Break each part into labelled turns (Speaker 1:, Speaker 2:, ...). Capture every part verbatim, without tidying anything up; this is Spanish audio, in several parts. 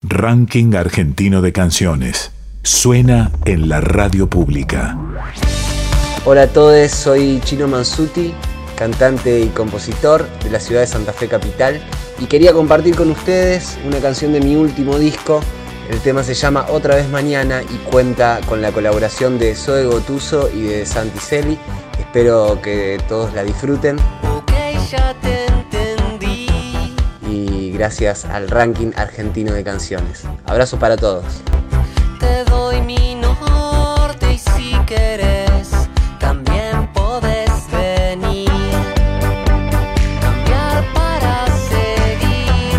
Speaker 1: Ranking argentino de canciones. Suena en la radio pública.
Speaker 2: Hola a todos, soy Chino Mansuti, cantante y compositor de la ciudad de Santa Fe capital, y quería compartir con ustedes una canción de mi último disco. El tema se llama Otra vez Mañana y cuenta con la colaboración de Zoe Gotuso y de Santi Celi. Espero que todos la disfruten.
Speaker 3: Okay, ya te entendí.
Speaker 2: Y gracias al Ranking argentino de canciones. Abrazos para todos.
Speaker 3: Te doy mi norte y si querés también podés venir. Cambiar para seguir.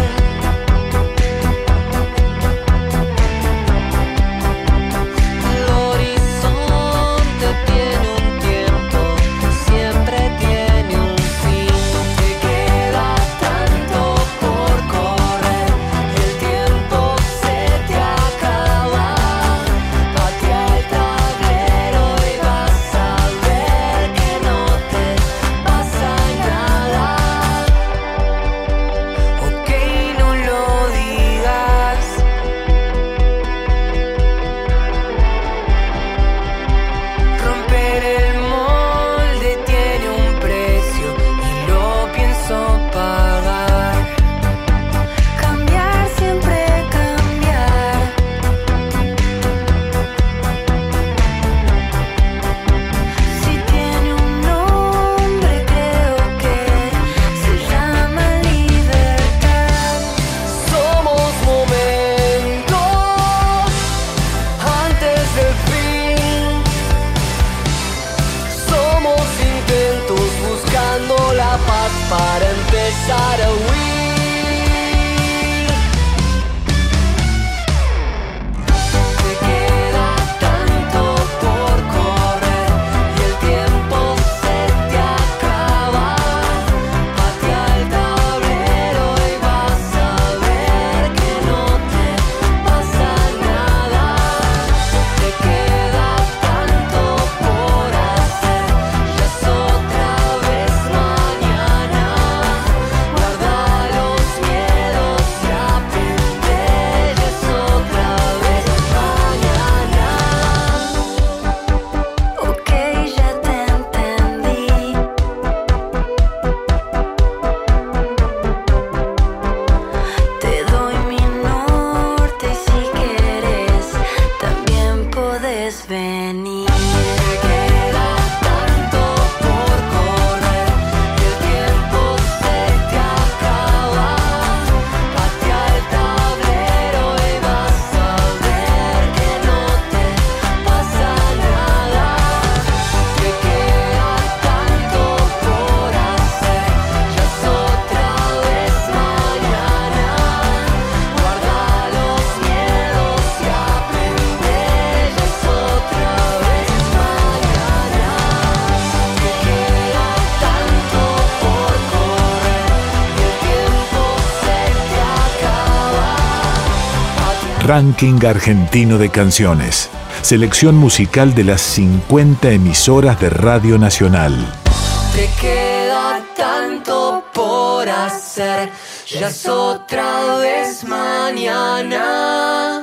Speaker 3: El horizonte tiene un tiempo, siempre tiene un fin. Te queda tanto por correr, el tiempo se te acaba. Patea el tablero y vas a ver que no te pasa nada. Ok, no lo digas. Romper el molde tiene un precio y lo pienso pagar. Cambiar, siempre cambiar. Si tiene un nombre, creo que se llama libertad. Somos momentos antes del fin. Somos intentos buscando la paz para empezar a huir. Te queda tanto por correr y el tiempo se te acaba. Patea el tablero y vas a ver que no te pasa nada. Te queda tanto por hacer, ya es otra vez mañana. Guarda los miedos y aprende, ya es otra vez mañana. Ok, ya te entendí. Te doy mi norte y si quieres también podés venir. Te queda tanto por correr y el tiempo se te acaba. Patea el tablero y vas a ver que no te pasa nada. Te queda tanto por hacer, ya es otra vez mañana. Guarda los miedos y aprende, ya es otra vez mañana. Te queda tanto por correr y el tiempo se te acaba.
Speaker 1: Ranking argentino de canciones. Selección musical de las cincuenta emisoras de Radio Nacional.
Speaker 3: Te queda tanto por hacer, ya es otra vez mañana.